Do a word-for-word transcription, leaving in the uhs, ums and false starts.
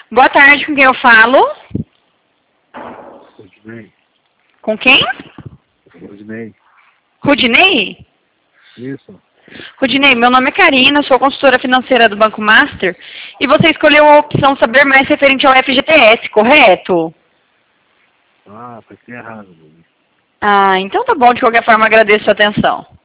Boa tarde, com quem eu falo? Rudinei. Com quem? Rudinei. Rudinei? Isso. Rudinei, meu nome é Karina, sou consultora financeira do Banco Master e você escolheu a opção saber mais referente ao F G T S, correto? Ah, foi errado. Ah, então tá bom, de qualquer forma agradeço a atenção.